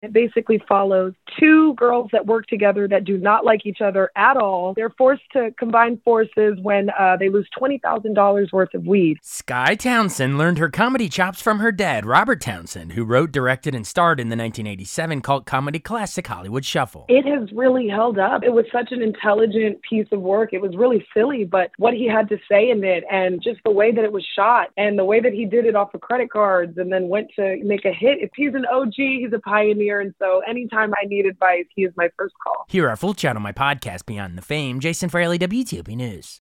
It basically follows two girls that work together that do not like each other at all. They're forced to combine forces when they lose $20,000 worth of weed. Skye Townsend learned her comedy chops from her dad, Robert Townsend, who wrote, directed, and starred in the 1987 cult comedy classic Hollywood Shuffle. It has really held up. It was such an intelligent piece of work. It was really silly, but what he had to say in it and just the way that it was shot and the way that he did it off of credit cards and then went to make a hit. If he's an OG, he's a pioneer. And so anytime I need advice, he is my first call. Hear our full chat on my podcast, Beyond the Fame. Jason Fraley, WTOP News.